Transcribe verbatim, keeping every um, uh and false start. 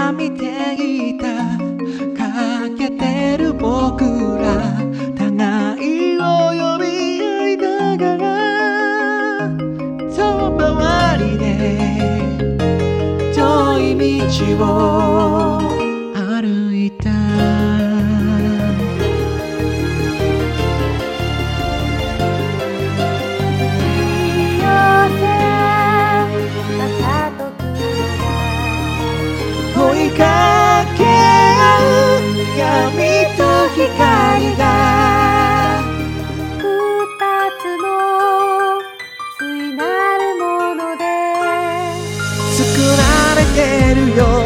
ら見ていたかけてる僕ら互いを呼び合いながら遠回りで遠い道を歩いた追いかけ合う闇と光が二つの対なるもので作られてるよ